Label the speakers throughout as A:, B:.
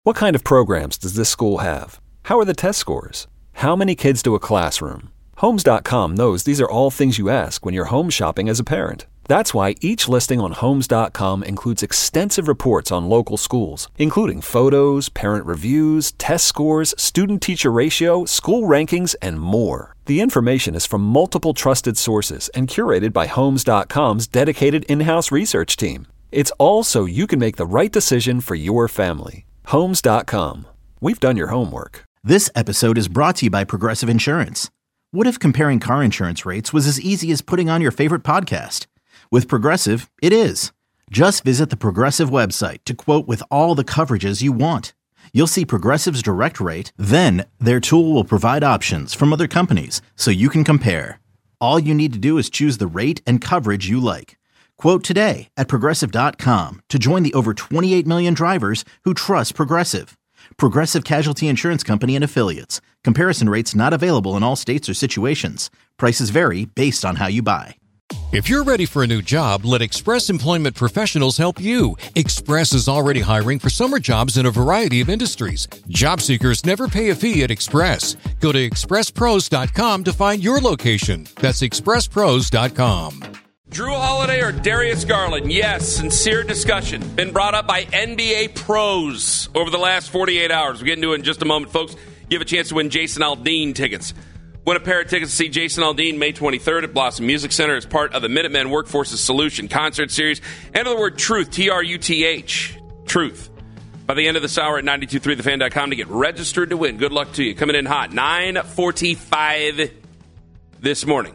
A: What kind of programs does this school have? How are the test scores? How many kids to a classroom? Homes.com knows these are all things you ask when you're home shopping as a parent. That's why each listing on Homes.com includes extensive reports on local schools, including photos, parent reviews, test scores, student-teacher ratio, school rankings, and more. The information is from multiple trusted sources and curated by Homes.com's dedicated in-house research team. It's all so you can make the right decision for your family. Homes.com. We've done your homework.
B: This episode is brought to you by Progressive Insurance. What if comparing car insurance rates was as easy as putting on your favorite podcast? With Progressive, it is. Just visit the Progressive website to quote with all the coverages you want. You'll see Progressive's direct rate, then their tool will provide options from other companies so you can compare. All you need to do is choose the rate and coverage you like. Quote today at Progressive.com to join the over 28 million drivers who trust Progressive. Progressive Casualty Insurance Company and Affiliates. Comparison rates not available in all states or situations. Prices vary based on how you buy.
C: If you're ready for a new job, let Express Employment Professionals help you. Express is already hiring for summer jobs in a variety of industries. Job seekers never pay a fee at Express. Go to expresspros.com to find your location. That's expresspros.com.
D: Drew Holiday or Darius Garland? Yes, sincere discussion. Been brought up by NBA pros over the last 48 hours. We'll get into it in just a moment, folks. You have a chance to win Jason Aldean tickets. Win a pair of tickets to see Jason Aldean May 23rd at Blossom Music Center as part of the Minutemen Workforces Solution concert series. Enter the word truth, T-R-U-T-H, truth. By the end of this hour at 923thefan.com to get registered to win. Good luck to you. Coming in hot, 9:45 this morning.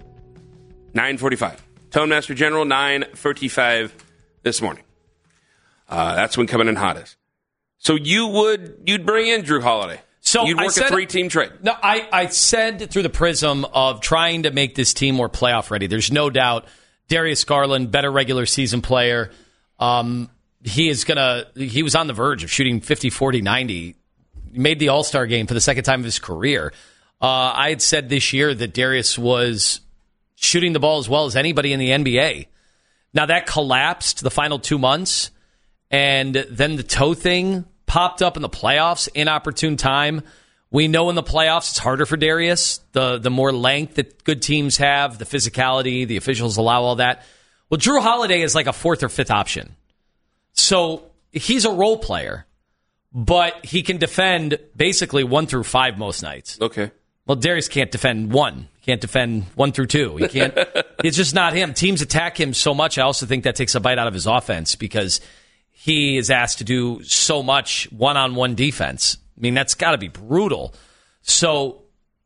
D: 9:45. Tone Master General, 9:35 this morning. That's when coming in hot is. So you'd bring in Drew Holiday.
E: So
D: you'd work a three-team trade. No,
E: I said through the prism of trying to make this team more playoff ready. There's no doubt Darius Garland, better regular season player. He was on the verge of shooting 50, 40, 90. He made the All-Star game for the second time of his career. I had said this year that Darius was shooting the ball as well as anybody in the NBA. Now that collapsed the final 2 months, and then the toe thing popped up in the playoffs, inopportune time. We know in the playoffs it's harder for Darius. The more length that good teams have, the physicality, the officials allow all that. Well, Drew Holiday is like a fourth or fifth option. So he's a role player, but he can defend basically 1 through 5 most nights.
D: Okay.
E: Well, Darius can't defend 1. He can't defend 1 through 2. He can't. It's just not him. Teams attack him so much. I also think that takes a bite out of his offense because he is asked to do so much one-on-one defense. I mean, that's got to be brutal. So,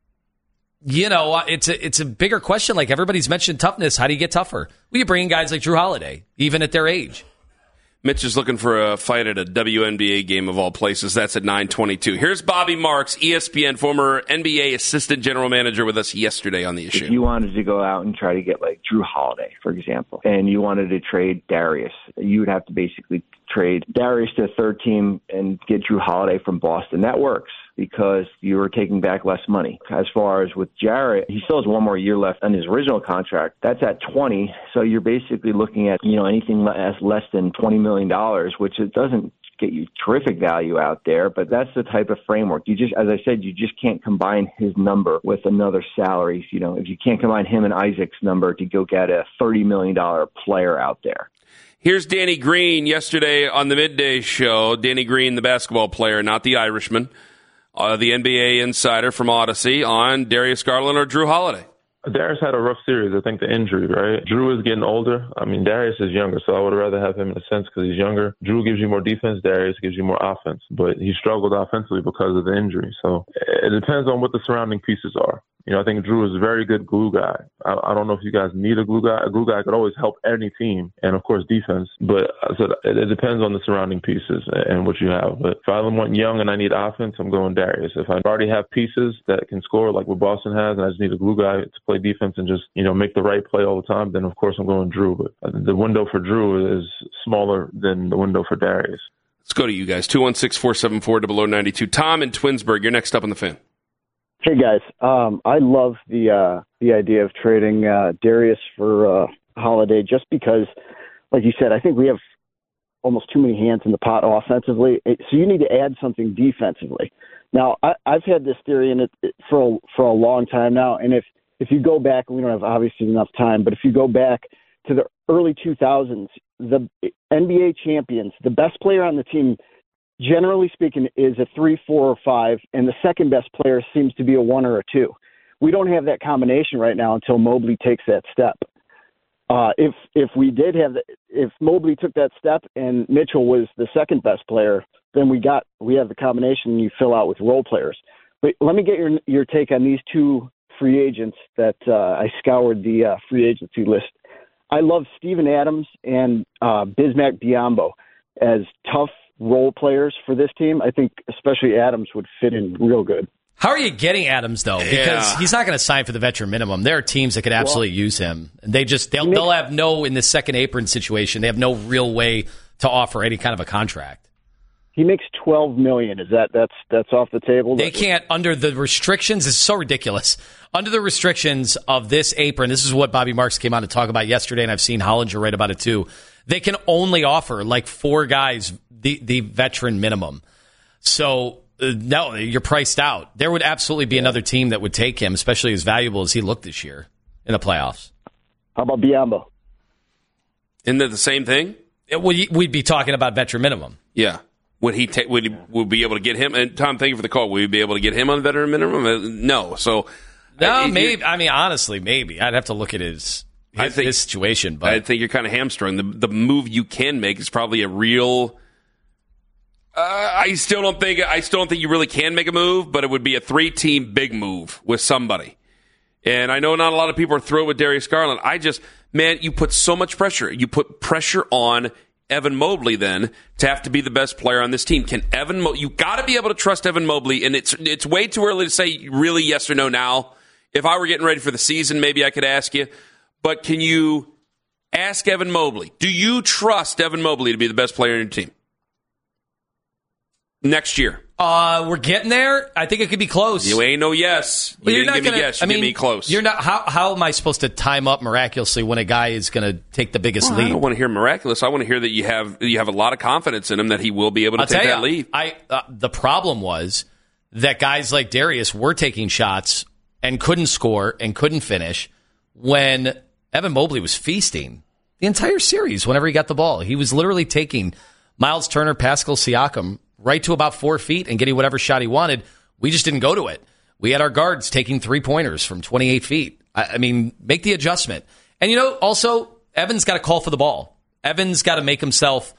E: it's a bigger question. Like everybody's mentioned toughness. How do you get tougher? Well, you bring in guys like Drew Holiday, even at their age.
D: Mitch is looking for a fight at a WNBA game of all places. That's at 9:22. Here's Bobby Marks, ESPN, former NBA assistant general manager, with us yesterday on the issue.
F: If you wanted to go out and try to get like Drew Holiday, for example, and you wanted to trade Darius, you would have to basically trade Darius to a third team and get Drew Holiday from Boston. That works because you were taking back less money. As far as with Jarrett, he still has 1 more year left on his original contract. That's at 20, so you're basically looking at anything less than $20 million, which it doesn't get you terrific value out there, but that's the type of framework. You just, as I said, you just can't combine his number with another salary. If you can't combine him and Isaac's number to go get a $30 million player out there.
D: Here's Danny Green yesterday on the midday show. Danny Green, the basketball player, not the Irishman, the NBA insider from Odyssey, on Darius Garland or Drew Holiday.
G: Darius had a rough series. I think the injury, right? Drew is getting older. I mean, Darius is younger, so I would rather have him in a sense because he's younger. Drew gives you more defense. Darius gives you more offense. But he struggled offensively because of the injury. So it depends on what the surrounding pieces are. I think Drew is a very good glue guy. I don't know if you guys need a glue guy. A glue guy could always help any team, and of course defense. But I said it depends on the surrounding pieces and what you have. But if I want young and I need offense, I'm going Darius. If I already have pieces that can score like what Boston has, and I just need a glue guy to play defense and just make the right play all the time, then of course I'm going Drew. But the window for Drew is smaller than the window for Darius.
D: Let's go to you guys. 216-474-0092. Tom in Twinsburg, you're next up on the Fan.
H: Hey guys, I love the idea of trading Darius for Holiday, just because, like you said, I think we have almost too many hands in the pot offensively. So you need to add something defensively. Now, I've had this theory in it for a long time now, and if you go back, we don't have obviously enough time, but if you go back to the early 2000s, the NBA champions, the best player on the team, generally speaking, is a 3, 4, or 5, and the second best player seems to be a 1 or a 2. We don't have that combination right now until Mobley takes that step. If Mobley took that step and Mitchell was the second best player, then we have the combination you fill out with role players. But let me get your take on these two free agents that I scoured the free agency list. I love Steven Adams and Bismack Biyombo as tough role players for this team. I think especially Adams would fit in real good.
E: How are you getting Adams, though? Because he's not going to sign for the veteran minimum. There are teams that could absolutely use him. They'll have in the second apron situation, they have no real way to offer any kind of a contract.
H: He makes $12 million. Is that's off the table?
E: They can't, under the restrictions. It's so ridiculous. Under the restrictions of this apron, this is what Bobby Marks came out to talk about yesterday, and I've seen Hollinger write about it too. They can only offer like 4 guys the veteran minimum. So no, you're priced out. There would absolutely be another team that would take him, especially as valuable as he looked this year in the playoffs.
H: How about Biyombo?
D: Isn't that the same thing?
E: We'd be talking about veteran minimum.
D: Yeah. Would he be able to get him? And Tom, thank you for the call. Would we be able to get him on veteran minimum? No. So,
E: maybe. I mean, honestly, maybe. I'd have to look at his situation. But
D: I think you're kind of hamstrung. The move you can make is probably a real. I still don't think you really can make a move, but it would be a 3-team big move with somebody. And I know not a lot of people are thrilled with Darius Garland. You put so much pressure. You put pressure on Evan Mobley then to have to be the best player on this team. You got to be able to trust Evan Mobley, and it's way too early to say really yes or no now. If I were getting ready for the season, maybe I could ask you. But can you ask Evan Mobley, do you trust Evan Mobley to be the best player on your team next year?
E: We're getting there. I think it could be close.
D: You ain't no yes. You didn't give me yes. You give me close.
E: You're not. How am I supposed to time up miraculously when a guy is going to take the biggest lead?
D: I don't want to hear miraculous. I want to hear that you have a lot of confidence in him that he will be able to take that lead.
E: The problem was that guys like Darius were taking shots and couldn't score and couldn't finish when Evan Mobley was feasting the entire series. Whenever he got the ball, he was literally taking Miles Turner, Pascal Siakam right to about 4 feet and getting whatever shot he wanted. We just didn't go to it. We had our guards taking 3-pointers from 28 feet. I mean, make the adjustment. And, also, Evan's got to call for the ball. Evan's got to make himself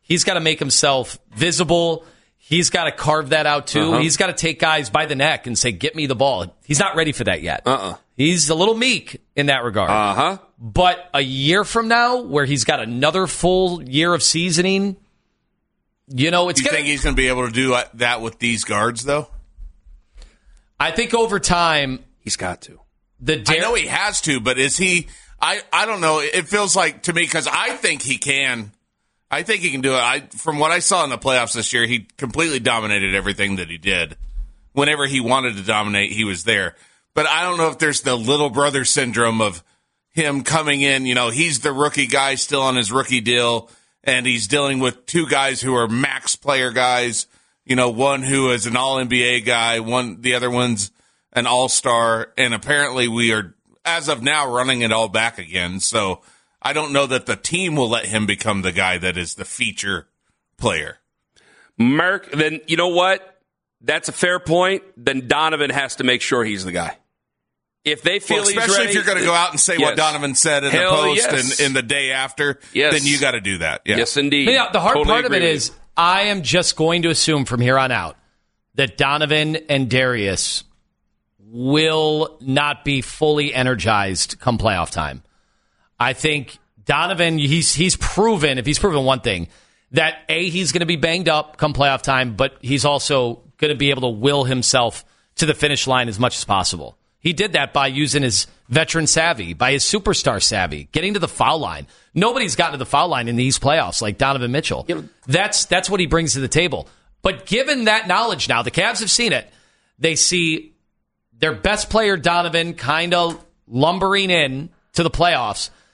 E: visible. He's got to carve that out, too. He's got to take guys by the neck and say, get me the ball. He's not ready for that yet. He's a little meek in that regard. But a year from now, where he's got another full year of seasoning, it's.
I: You think he's going to be able to do that with these guards, though?
E: I think over time
D: he's got to.
I: I know he has to, but is he? I don't know. It feels like to me because I think he can. I think he can do it. From what I saw in the playoffs this year, he completely dominated everything that he did. Whenever he wanted to dominate, he was there. But I don't know if there's the little brother syndrome of him coming in. He's the rookie guy still on his rookie deal. And he's dealing with 2 guys who are max player guys. One who is an all-NBA guy, the other one's an all-star. And apparently we are, as of now, running it all back again. So I don't know that the team will let him become the guy that is the feature player.
D: Merk, then you know what? That's a fair point. Then Donovan has to make sure he's the guy. If they feel he's ready,
I: especially if you're going to go out and say what Donovan said in the post and in the day after, then you got to do that. Yeah.
D: Yes, indeed.
E: The hard part of it is I am just going to assume from here on out that Donovan and Darius will not be fully energized come playoff time. I think Donovan, he's proven, if he's proven one thing, that A, he's going to be banged up come playoff time, but he's also going to be able to will himself to the finish line as much as possible. He did that by using his veteran savvy, by his superstar savvy, getting to the foul line. Nobody's gotten to the foul line in these playoffs like Donovan Mitchell. That's what he brings to the table. But given that knowledge now, the Cavs have seen it. They see their best player, Donovan, kind of lumbering in to the playoffs.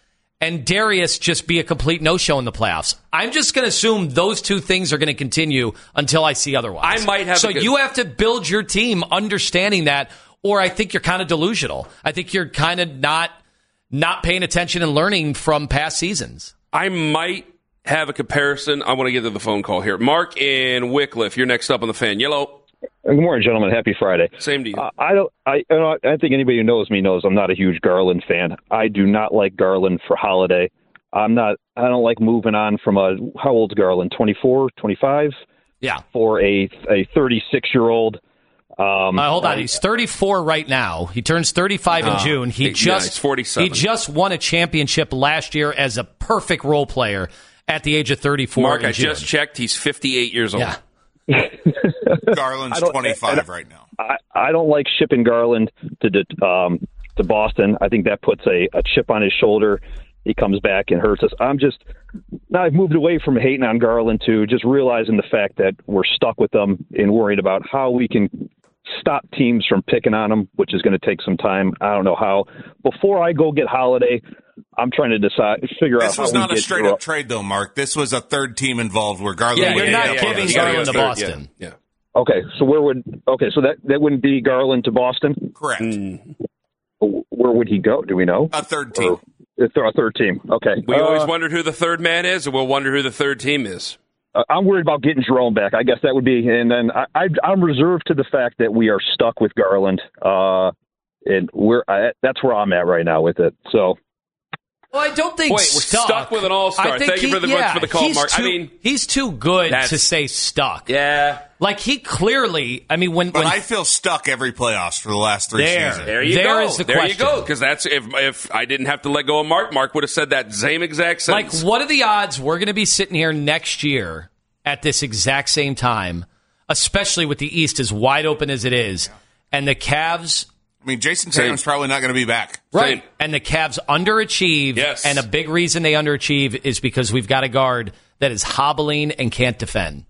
E: and Darius just be a complete no-show in the playoffs. I'm just going to assume those two things are going to continue until I see otherwise.
D: I might have.
E: So you have to build your team understanding that, or I think you're kind of delusional. I think you're kind of not paying attention and learning from past seasons.
D: I might have a comparison. I want to get to the phone call here. Mark in Wickliffe, you're next up on the Fan. Yellow.
J: Good morning, gentlemen. Happy Friday.
D: Same to you.
J: I think anybody who knows me knows I'm not a huge Garland fan. I do not like Garland for Holiday. I don't like moving on from how old's Garland? 24, 25?
E: Yeah.
J: For a 36-year-old.
E: Hold on. He's 34 right now. He turns 35 in June.
D: He's 47.
E: He just won a championship last year as a perfect role player at the age of 34.
D: Mark,
E: I
D: just checked. He's 58 years old.
E: Yeah.
I: Garland's 25 right now.
J: I don't like shipping Garland to Boston. I think that puts a chip on his shoulder. He comes back and hurts us. Now I've moved away from hating on Garland to just realizing the fact that we're stuck with them and worried about how we can stop teams from picking on them, which is going to take some time. I don't know how. Before I go get Holiday, I'm trying to figure out how we get.
I: This was not a straight-up trade, though, Mark. This was a third team involved where Garland.
E: Yeah, you're not giving Garland to Boston.
D: Yeah.
J: Okay, so that wouldn't be Garland to Boston?
I: Correct.
J: Where would he go? Do we know?
I: A third team.
J: A third team. Okay.
D: We always wondered who the third man is, and we'll wonder who the third team is.
J: I'm worried about getting Jerome back. I guess that would be, and then I'm reserved to the fact that we are stuck with Garland, and that's where I'm at right now with it. So.
E: Well, I don't think
D: we're stuck with an all-star. Thank you for the call, Mark.
E: He's too good to say stuck.
D: Yeah.
E: Like, he clearly, when
I: I feel stuck every playoffs for the last three seasons.
D: There you go.
E: Is the question.
D: You go. Because that's if I didn't have to let go of Mark would have said that same exact sentence.
E: Like, what are the odds we're going to be sitting here next year at this exact same time, especially with the East as wide open as it is, and the Cavs...
I: Jason Tatum's probably not going to be back.
E: Right. Same. And the Cavs underachieve.
D: Yes.
E: And a big reason they underachieve is because we've got a guard that is hobbling and can't defend.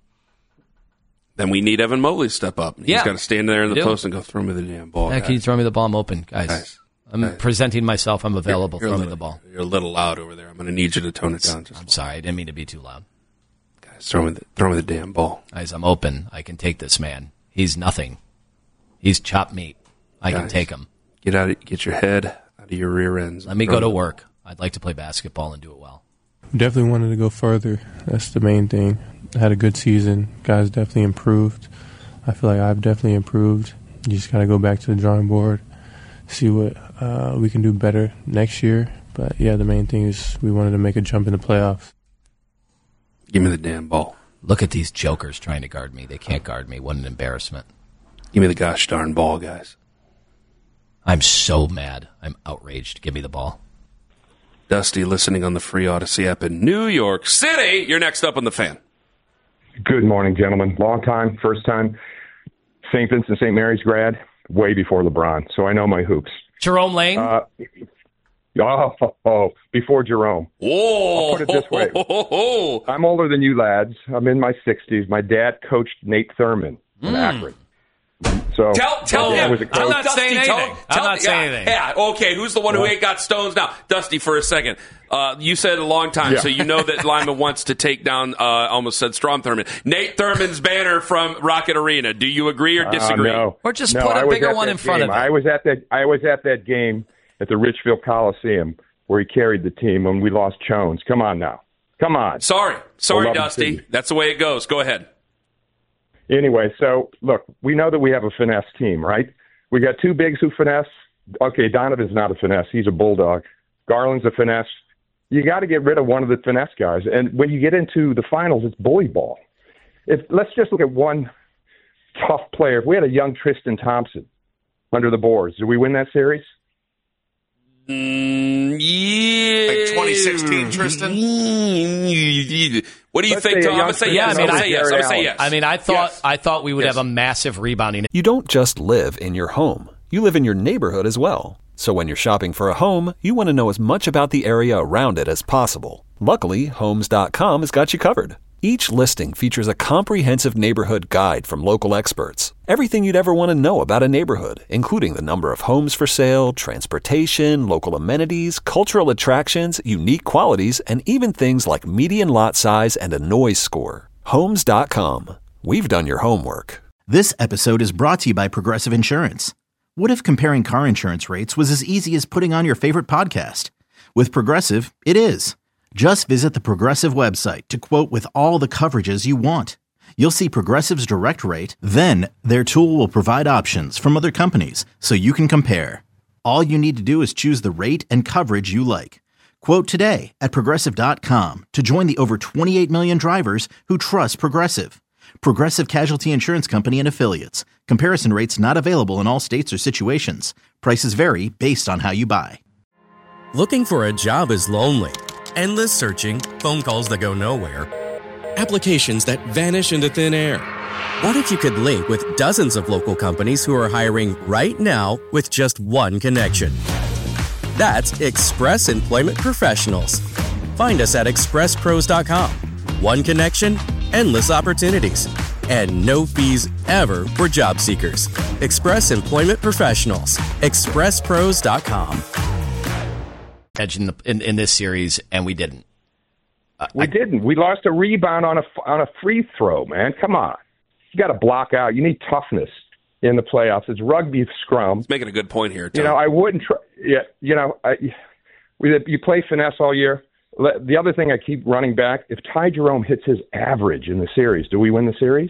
D: Then we need Evan Mobley to step up. He's got to stand there in the post and go, throw me the damn ball.
E: Can you throw me the ball? I'm open, guys. I'm presenting myself. I'm available. Throw me the ball.
D: You're a little loud over there. I'm going to need you to tone it down.
E: I'm sorry. I didn't mean to be too loud.
D: Guys, throw me the damn ball.
E: Guys, I'm open. I can take this man. He's nothing. He's chopped meat. I can take him.
D: Get your head out of your rear ends.
E: Let me go to work. I'd like to play basketball and do it well.
K: Definitely wanted to go further. That's the main thing. Had a good season. Guys definitely improved. I feel like I've definitely improved. You just got to go back to the drawing board, see what we can do better next year. But, yeah, the main thing is we wanted to make a jump in the playoffs.
D: Give me the damn ball.
E: Look at these jokers trying to guard me. They can't guard me. What an embarrassment.
D: Give me the gosh darn ball, guys.
E: I'm so mad. I'm outraged. Give me the ball.
D: Dusty, listening on the free Odyssey app in New York City. You're next up on the Fan.
L: Good morning, gentlemen. Long time, first time. St. Vincent St. Mary's grad, way before LeBron, so I know my hoops.
E: Jerome Lane?
L: Before Jerome.
D: Whoa.
L: I'll put it this way. I'm older than you lads. I'm in my 60s. My dad coached Nate Thurman in Akron. So
D: tell him.
E: I'm not saying anything. I'm not saying anything.
D: Yeah, okay. Who's the one who ain't got stones now? Dusty, for a second. You said a long time, so you know that Lyman wants to take down, almost said Strom Thurmond. Nate Thurman's banner from Rocket Arena. Do you agree or disagree?
L: No.
E: Or just put a bigger one in front of him.
L: I was at that game at the Richfield Coliseum where he carried the team when we lost Jones. Come on now. Come on.
D: Sorry, Dusty. That's the way it goes. Go ahead.
L: Anyway, so, look, we know that we have a finesse team, right? We got two bigs who finesse. Okay, Donovan's not a finesse. He's a bulldog. Garland's a finesse. You got to get rid of one of the finesse guys. And when you get into the finals, it's bully ball. Let's just look at one tough player. If we had a young Tristan Thompson under the boards, did we win that series?
D: Yeah.
I: Like 2016, Tristan?
D: What do you think, Tom? I'm going to say yes. I'm going to say yes.
E: I mean, I thought we would have a massive rebounding.
A: You don't just live in your home. You live in your neighborhood as well. So when you're shopping for a home, you want to know as much about the area around it as possible. Luckily, Homes.com has got you covered. Each listing features a comprehensive neighborhood guide from local experts. Everything you'd ever want to know about a neighborhood, including the number of homes for sale, transportation, local amenities, cultural attractions, unique qualities, and even things like median lot size and a noise score. Homes.com. We've done your homework.
B: This episode is brought to you by Progressive Insurance. What if comparing car insurance rates was as easy as putting on your favorite podcast? With Progressive, it is. Just visit the Progressive website to quote with all the coverages you want. You'll see Progressive's direct rate, then their tool will provide options from other companies so you can compare. All you need to do is choose the rate and coverage you like. Quote today at Progressive.com to join the over 28 million drivers who trust Progressive. Progressive Casualty Insurance Company and Affiliates. Comparison rates not available in all states or situations. Prices vary based on how you buy.
M: Looking for a job is lonely. Endless searching, phone calls that go nowhere, applications that vanish into thin air. What if you could link with dozens of local companies who are hiring right now with just one connection? That's Express Employment Professionals. Find us at expresspros.com. One connection, endless opportunities, and no fees ever for job seekers. Express Employment Professionals. expresspros.com.
E: Edge in this series, and we didn't.
L: We didn't. We lost a rebound on a free throw, man. Come on. You got to block out. You need toughness in the playoffs. It's rugby scrum.
D: He's making a good point here, Tom.
L: You know, I wouldn't try. Yeah, you know, you play finesse all year. The other thing I keep running back, if Ty Jerome hits his average in the series, do we win the series?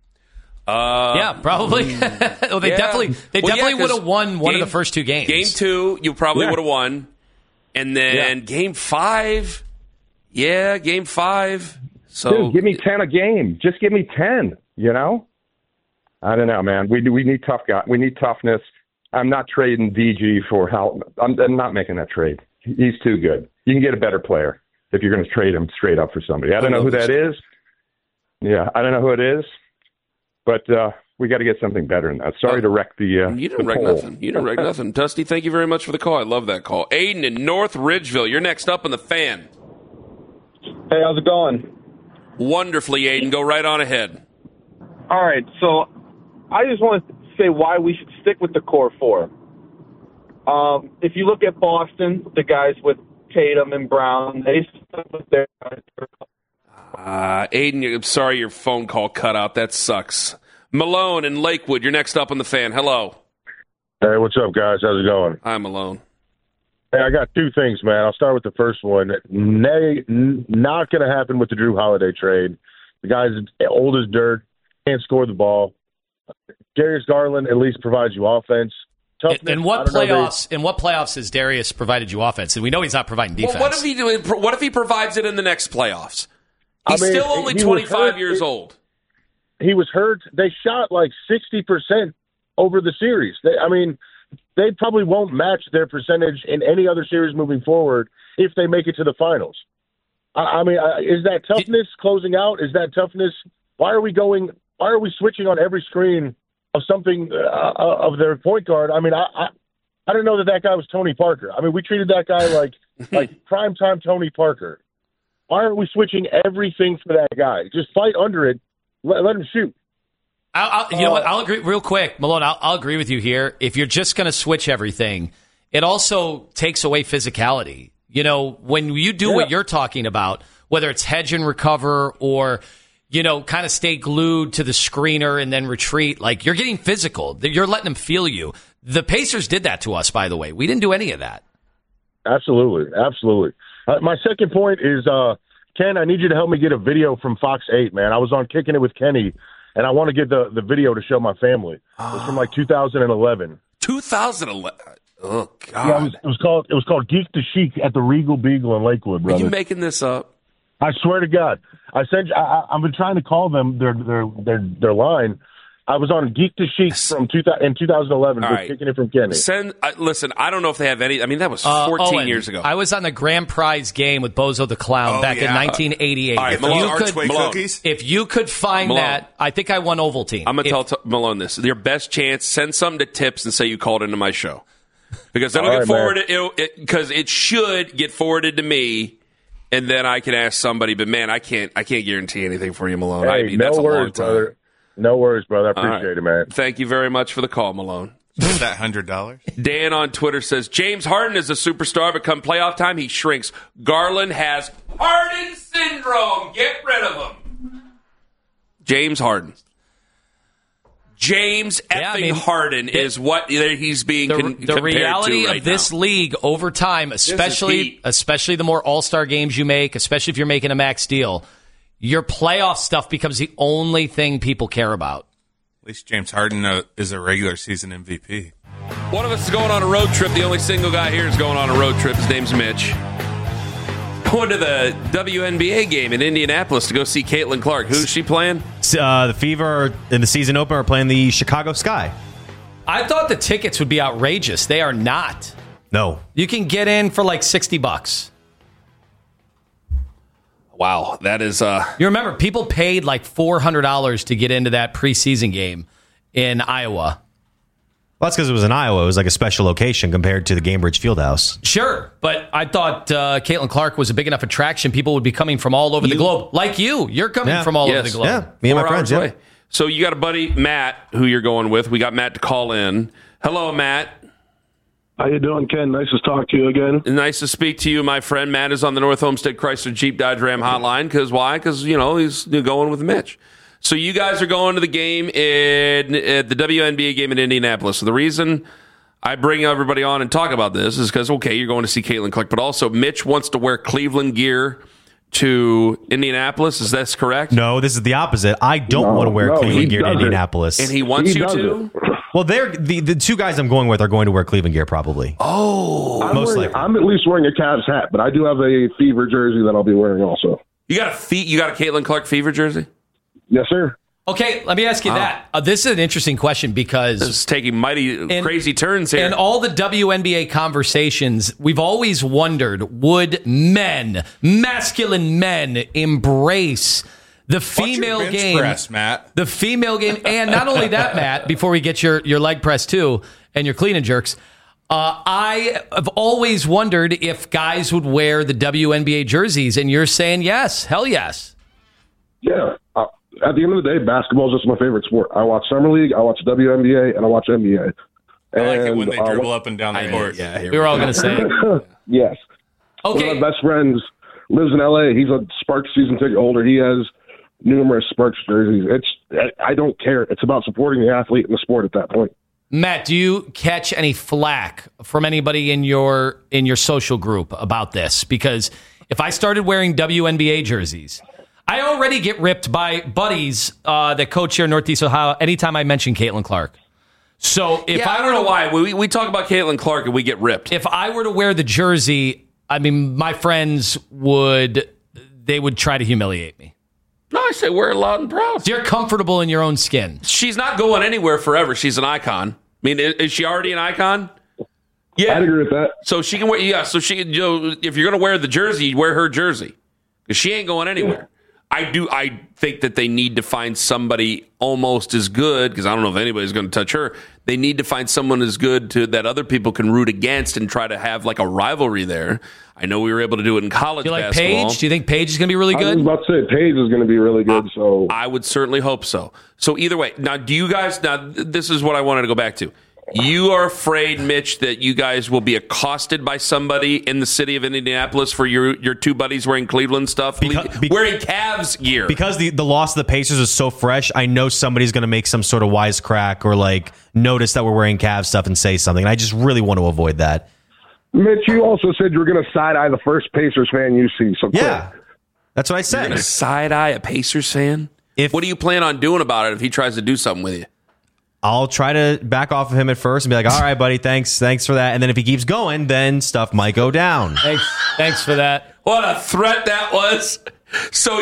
E: Yeah, probably. Well, they definitely would have won one of the first two games.
D: Game 2, you probably would have won. And then Game 5, Game 5. So
L: dude, give me 10 a game. Just give me 10, you know? I don't know, man. We need tough guys. We need toughness. I'm not trading DG for help. I'm not making that trade. He's too good. You can get a better player if you're going to trade him straight up for somebody. I don't know who that is. Yeah, I don't know who it is. But we got to get something better than that. Sorry to wreck the
D: You didn't wreck nothing. You didn't wreck nothing. Dusty, thank you very much for the call. I love that call. Aiden in North Ridgeville, you're next up on the Fan.
N: Hey, how's it going?
D: Wonderfully, Aiden. Go right on ahead.
N: All right, so I just want to say why we should stick with the core four. If you look at Boston, the guys with Tatum and Brown, they stuck with their
D: Aiden, I'm sorry your phone call cut out. That sucks. Malone in Lakewood, you're next up on the Fan. Hello.
O: Hey, what's up, guys? How's it going?
D: Hi, Malone.
O: Hey, I got two things, man. I'll start with the first one. Not going to happen with the Drew Holiday trade. The guy's old as dirt, can't score the ball. Darius Garland at least provides you offense.
E: In what playoffs has Darius provided you offense? And we know he's not providing defense.
D: Well, what if he provides it in the next playoffs? He's still only 25 years old.
O: He was hurt. They shot like 60% over the series. They probably won't match their percentage in any other series moving forward if they make it to the finals. Is that toughness closing out? Is that toughness? Why are we switching on every screen of something of their point guard? I don't know that guy was Tony Parker. We treated that guy like primetime Tony Parker. Why aren't we switching everything for that guy? Just fight under it. Let him shoot.
E: You know what? I'll agree real quick, Malone. I'll agree with you here. If you're just going to switch everything, it also takes away physicality. You know, when you do what you're talking about, whether it's hedge and recover or, you know, kind of stay glued to the screener and then retreat, like you're getting physical. You're letting them feel you. The Pacers did that to us, by the way. We didn't do any of that.
O: Absolutely. My second point is, Ken, I need you to help me get a video from Fox 8, man. I was on Kicking It with Kenny, and I want to get the video to show my family. It was from like 2011.
D: 2011? Oh, God.
O: Yeah, it was called Geek to Chic at the Regal Beagle in Lakewood, brother.
D: Are you making this up?
O: I swear to God. I've been trying to call them their line. I was on Geek to Chic in 2011 with Kicking It from Kenny.
D: Listen, I don't know if they have any. That was 14 years ago.
E: I was on the grand prize game with Bozo the Clown back in 1988.
D: All right, Malone,
E: if you could find Malone, that, I think I won Ovaltine.
D: I'm going to tell Malone this. Your best chance, send something to Tips and say you called into my show. Because that'll get forwarded, because it should get forwarded to me, and then I can ask somebody. But man, I can't guarantee anything for you, Malone.
O: Hey,
D: that's
O: no worries, brother. No worries, brother. I appreciate it, man.
D: Thank you very much for the call, Malone.
I: Is that $100?
D: Dan on Twitter says, James Harden is a superstar, but come playoff time, he shrinks. Garland has Harden syndrome. Get rid of him. James Harden. James Harden is what he's being compared to.
E: The reality
D: right
E: of this
D: now.
E: league over time, especially the more all-star games you make, especially if you're making a max deal, your playoff stuff becomes the only thing people care about.
I: At least James Harden is a regular season MVP.
D: One of us is going on a road trip. The only single guy here is going on a road trip. His name's Mitch. Going to the WNBA game in Indianapolis to go see Caitlin Clark. Who's she playing?
P: The Fever in the season opener are playing the Chicago Sky.
E: I thought the tickets would be outrageous. They are not.
P: No.
E: You can get in for like $60.
D: Wow, that is...
E: You remember, people paid like $400 to get into that preseason game in Iowa.
P: Well, that's because it was in Iowa. It was like a special location compared to the Gainbridge Fieldhouse.
E: Sure, but I thought Caitlin Clark was a big enough attraction. People would be coming from all over the globe. Like you. You're coming from all over the globe.
P: Yeah, me and my friends, yeah.
D: So you got a buddy, Matt, who you're going with. We got Matt to call in. Hello, Matt.
Q: How you doing, Ken? Nice to talk to you again.
D: Nice to speak to you, my friend. Matt is on the North Homestead Chrysler Jeep Dodge Ram hotline. Because why? Because, he's going with Mitch. So you guys are going to the game at the WNBA game in Indianapolis. So the reason I bring everybody on and talk about this is because, okay, you're going to see Caitlin Clark, but also Mitch wants to wear Cleveland gear to Indianapolis. Is that correct?
P: No, this is the opposite. I don't want to wear Cleveland gear to Indianapolis.
D: And he wants you to?
P: Well, the two guys I'm going with are going to wear Cleveland gear probably.
D: Oh.
Q: I'm at least wearing a Cavs hat, but I do have a Fever jersey that I'll be wearing also.
D: You got a Caitlin Clark Fever jersey?
Q: Yes, sir.
E: Okay, let me ask you that. This is an interesting question because...
D: This is taking crazy turns here.
E: In all the WNBA conversations, we've always wondered, would masculine men, embrace the female
I: bench
E: game?
I: Press, Matt.
E: The female game. And not only that, Matt, before we get your leg press too, and your clean and jerks, I have always wondered if guys would wear the WNBA jerseys, and you're saying yes. Hell yes.
Q: Yeah. At the end of the day, basketball is just my favorite sport. I watch Summer League, I watch WNBA, and I watch NBA.
I: I like it when they dribble up and down the court.
E: Yeah, we were all going to say it.
Q: Yes.
E: Okay.
Q: One of my best friends lives in LA. He's a Sparks season ticket holder. He has numerous Sparks jerseys. I don't care. It's about supporting the athlete and the sport at that point.
E: Matt, do you catch any flack from anybody in your social group about this? Because if I started wearing WNBA jerseys, I already get ripped by buddies that coach here in Northeast Ohio anytime I mention Caitlin Clark. So if
D: I don't know why we talk about Caitlin Clark and we get ripped.
E: If I were to wear the jersey, I mean, my friends would try to humiliate me.
D: No, I say wear it loud and proud.
E: So you're comfortable in your own skin.
D: She's not going anywhere forever. She's an icon. I mean, is she already an icon? Yeah,
Q: I'd agree with that.
D: So she can wear. Yeah, so she can. If you're going to wear the jersey, wear her jersey because she ain't going anywhere. I think that they need to find somebody almost as good, because I don't know if anybody's going to touch her. They need to find someone as good that other people can root against and try to have like a rivalry there. I know we were able to do it in college basketball.
E: Do you like Paige? Do you think Paige is going to be really good?
Q: I was about to say Paige is going to be really good. So
D: I would certainly hope so. So either way, now this is what I wanted to go back to. You are afraid, Mitch, that you guys will be accosted by somebody in the city of Indianapolis for your two buddies wearing Cleveland stuff, wearing Cavs gear.
P: Because the loss of the Pacers is so fresh, I know somebody's going to make some sort of wisecrack or like notice that we're wearing Cavs stuff and say something. And I just really want to avoid that.
Q: Mitch, you also said you were going to side-eye the first Pacers fan you see. So
P: yeah, that's what I said.
D: You're going to side-eye a Pacers fan? What do you plan on doing about it if he tries to do something with you?
P: I'll try to back off of him at first and be like, all right, buddy, thanks for that. And then if he keeps going, then stuff might go down.
E: Thanks for that.
D: What a threat that was. So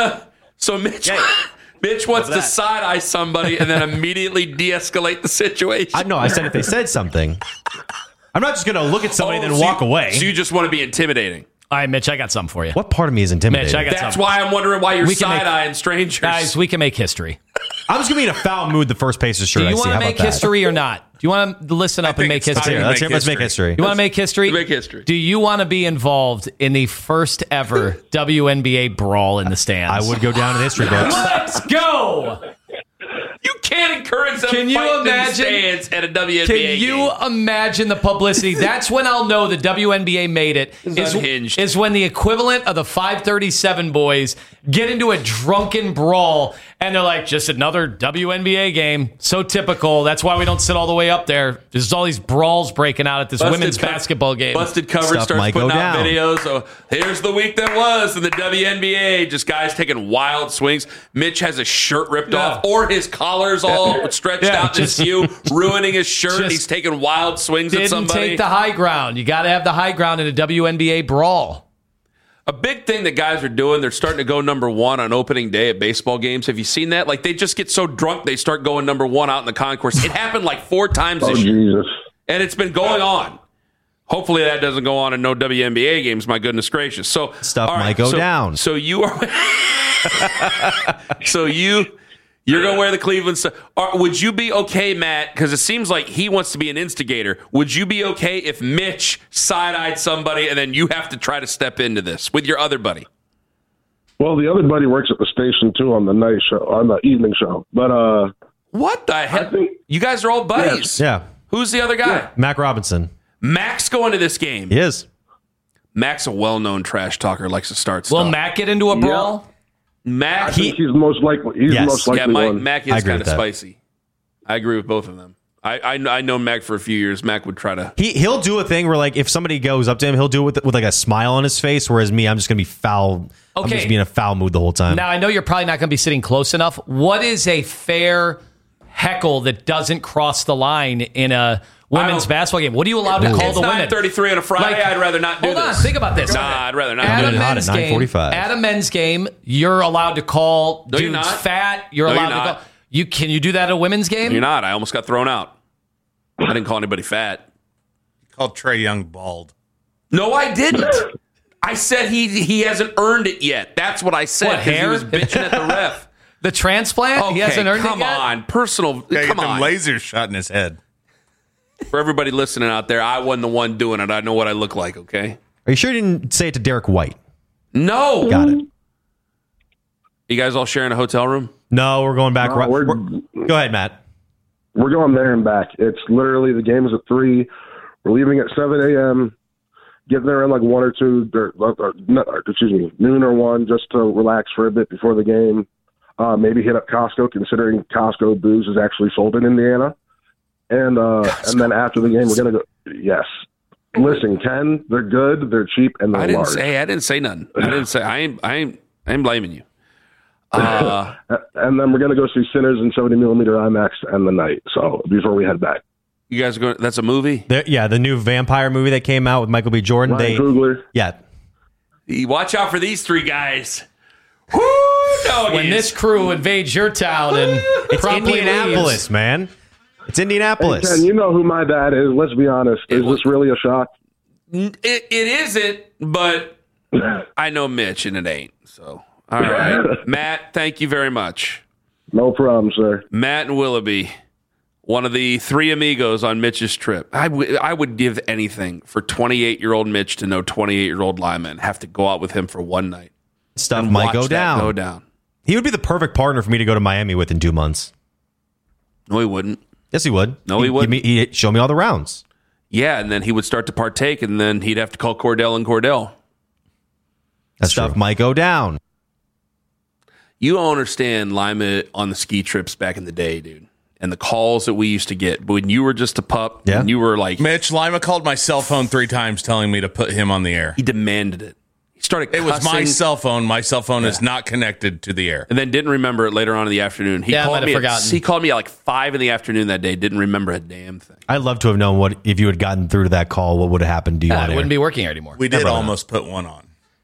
D: Mitch wants to side-eye somebody and then immediately de-escalate the situation.
P: I said if they said something. I'm not just going to look at somebody and then walk away.
D: So you just want to be intimidating.
E: All right, Mitch, I got something for you.
P: What part of me is intimidating?
E: Mitch,
D: That's why I'm wondering why you're side-eyeing strangers.
E: Guys, we can make history.
P: I'm just going to be in a foul mood the first Pacers shirt.
E: Do you want to make history or not? you want to listen up and make history?
P: Let's make history.
E: You want to make history?
D: Make history.
E: Do you want to be involved in the first ever WNBA brawl in the stands?
P: I would go down in the history books.
E: Let's go.
D: You can't encourage them
E: Can you
D: fighting in the
E: imagine-
D: stands at a WNBA
E: Can you imagine the publicity? That's when I'll know the WNBA made it.
D: Unhinged.
E: Is when the equivalent of the 537 boys get into a drunken brawl and they're like, just another WNBA game. So typical. That's why we don't sit all the way up there. There's all these brawls breaking out at this women's basketball game.
D: Busted coverage starts putting out videos. So here's the week that was in the WNBA. Just guys taking wild swings. Mitch has his shirt ripped off or his collar's all stretched out to you, ruining his shirt. He's taking wild swings at somebody.
E: Didn't take the high ground. You got to have the high ground in a WNBA brawl.
D: A big thing that guys are doing, they're starting to go number one on opening day at baseball games. Have you seen that? Like, they just get so drunk, they start going number one out in the concourse. It happened like 4 times this year.
Q: Jesus.
D: And it's been going on. Hopefully that doesn't go on in no WNBA games, my goodness gracious. So
P: Stuff might go down.
D: So you are... You're going to wear the Cleveland stuff. Would you be okay, Matt, because it seems like he wants to be an instigator. Would you be okay if Mitch side-eyed somebody and then you have to try to step into this with your other buddy?
Q: Well, the other buddy works at the station, too, on the night show, on the evening show. But
D: what the heck? You guys are all buddies.
P: Yeah.
D: Who's the other guy?
P: Yeah. Mac Robinson.
D: Mac's going to this game.
P: He is.
D: Mac's a well-known trash talker, likes to start stuff.
E: Will Mac get into a brawl?
D: Mac,
Q: I think he's most likely. He's the most likely one.
D: Mac is kind of spicy. I agree with both of them. I know Mac for a few years. Mac would try to.
P: He'll do a thing where, like, if somebody goes up to him, he'll do it with like a smile on his face. Whereas me, I'm just gonna be foul. I'm just gonna be in a foul mood the whole time.
E: Now, I know you're probably not going to be sitting close enough. What is a fair heckle that doesn't cross the line in a women's basketball game? What are you allowed to call the women?
D: It's 9:33 on a Friday. I'd rather not do this.
E: Hold on, think about this.
D: Nah, I'd rather not
E: At
D: do
E: a
D: this.
E: men's game, at a men's game, you're allowed to call dudes fat. You're allowed to call. Can you do that at a women's game?
D: You're not. I almost got thrown out. I didn't call anybody fat.
I: You called Trae Young bald.
D: No, I didn't. I said he hasn't earned it yet. That's what I said.
E: What,
D: 'cause he
E: hair?
D: was bitching at the ref.
E: The transplant?
D: Okay,
E: He hasn't earned
D: come
E: it yet?
D: on. Personal.
I: Gotta
D: Come
I: get them
D: on.
I: lasers shot in his head.
D: For everybody listening out there, I wasn't the one doing it. I know what I look like, okay?
P: Are you sure you didn't say it to Derek White?
D: No.
P: Got it.
D: You guys all sharing a hotel room?
P: No, we're going back.
Q: No,
P: Go ahead, Matt.
Q: We're going there and back. It's literally the game is at 3. We're leaving at 7 a.m. Getting there in like 1 or 2, noon or 1, just to relax for a bit before the game. Maybe hit up Costco, considering Costco booze is actually sold in Indiana. And then after the game, we're gonna go. Yes, listen, Ken, they're good, they're cheap, and they're large.
D: I didn't say nothing. I didn't say. I ain't blaming you.
Q: And then we're gonna go see Sinners in 70mm IMAX and the night. So before we head back,
D: you guys are going. That's a movie.
P: The new vampire movie that came out with Michael B. Jordan.
Q: Ryan Coogler.
P: Yeah.
D: Watch out for these 3 guys. Woo, doggies.
E: When this crew invades your town and
P: It's
E: promptly
P: Indianapolis,
E: leaves.
P: man. It's Indianapolis.
Q: Hey, Ken, you know who my dad is. Let's be honest. Is this really a shock?
D: It isn't, but I know Mitch, and it ain't. So, all right, Matt. Thank you very much.
Q: No problem, sir.
D: Matt and Willoughby, one of the 3 amigos on Mitch's trip. I would give anything for 28-year-old Mitch to know 28-year-old Lyman. Have to go out with him for one night.
P: Stuff
D: and
P: might
D: watch
P: go
D: that
P: down.
D: Go down.
P: He would be the perfect partner for me to go to Miami with in 2 months.
D: No, he wouldn't.
P: Yes, he would.
D: No, he wouldn't.
P: He'd show me all the rounds.
D: Yeah, and then he would start to partake, and then he'd have to call Cordell and Cordell.
P: Stuff might go down.
D: You don't understand Lima on the ski trips back in the day, dude. And the calls that we used to get. But when you were just a pup, when you were like...
I: Mitch, Lima called my cell phone 3 times telling me to put him on the air.
D: He demanded it. He started cussing.
I: It was my cell phone. My cell phone is not connected to the air.
D: And then didn't remember it later on in the afternoon. He called me. He called me at like 5 in the afternoon that day. Didn't remember a damn thing.
P: I'd love to have known what if you had gotten through to that call. What would have happened to you?
E: It wouldn't be working here anymore.
I: We did almost put one on.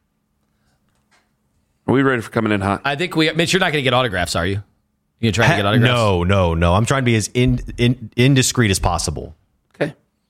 D: Are we ready for coming in hot?
E: I think Mitch, you're not going to get autographs, are you? You trying to get autographs?
P: No. I'm trying to be as indiscreet as possible.
D: Okay.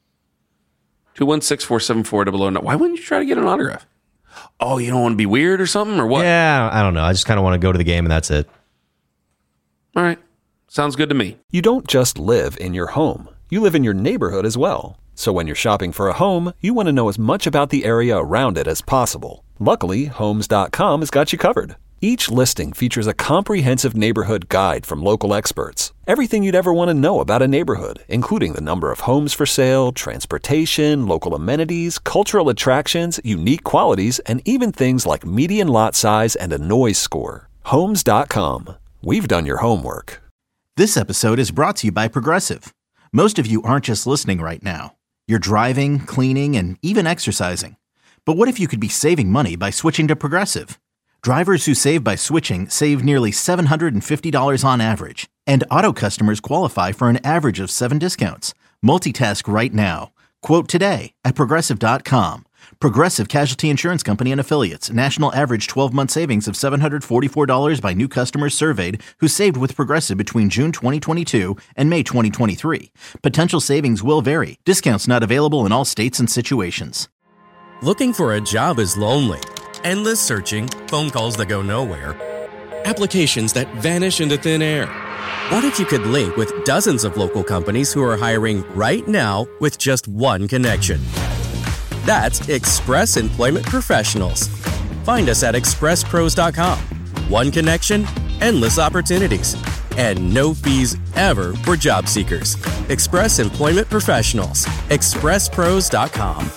D: 216-474-0009. Why wouldn't you try to get an autograph? Oh, you don't want to be weird or something, or what?
P: Yeah, I don't know. I just kind of want to go to the game and that's it.
D: All right. Sounds good to me.
A: You don't just live in your home. You live in your neighborhood as well. So when you're shopping for a home, you want to know as much about the area around it as possible. Luckily, Homes.com has got you covered. Each listing features a comprehensive neighborhood guide from local experts. Everything you'd ever want to know about a neighborhood, including the number of homes for sale, transportation, local amenities, cultural attractions, unique qualities, and even things like median lot size and a noise score. Homes.com. We've done your homework.
B: This episode is brought to you by Progressive. Most of you aren't just listening right now. You're driving, cleaning, and even exercising. But what if you could be saving money by switching to Progressive? Drivers who save by switching save nearly $750 on average. And auto customers qualify for an average of 7 discounts. Multitask right now. Quote today at Progressive.com. Progressive Casualty Insurance Company and Affiliates. National average 12-month savings of $744 by new customers surveyed who saved with Progressive between June 2022 and May 2023. Potential savings will vary. Discounts not available in all states and situations.
M: Looking for a job is lonely. Endless searching, phone calls that go nowhere, applications that vanish into thin air. What if you could link with dozens of local companies who are hiring right now with just one connection? That's Express Employment Professionals. Find us at expresspros.com. One connection, endless opportunities, and no fees ever for job seekers. Express Employment Professionals. expresspros.com.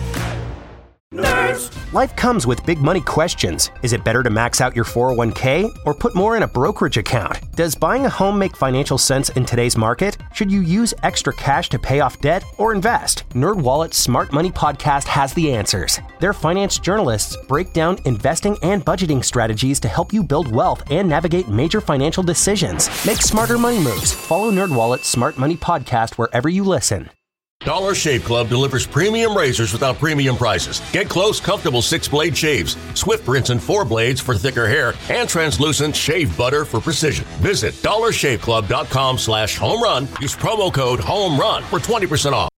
R: Nerds. Life comes with big money questions. Is it better to max out your 401k or put more in a brokerage account? Does buying a home make financial sense in today's market? Should you use extra cash to pay off debt or invest? NerdWallet's Smart Money Podcast has the answers. Their finance journalists break down investing and budgeting strategies to help you build wealth and navigate major financial decisions. Make smarter money moves. Follow NerdWallet's Smart Money Podcast wherever you listen.
S: Dollar Shave Club delivers premium razors without premium prices. Get close, comfortable 6-blade shaves, swift rinse and 4 blades for thicker hair, and translucent shave butter for precision. Visit dollarshaveclub.com/homerun. Use promo code HOMERUN for 20% off.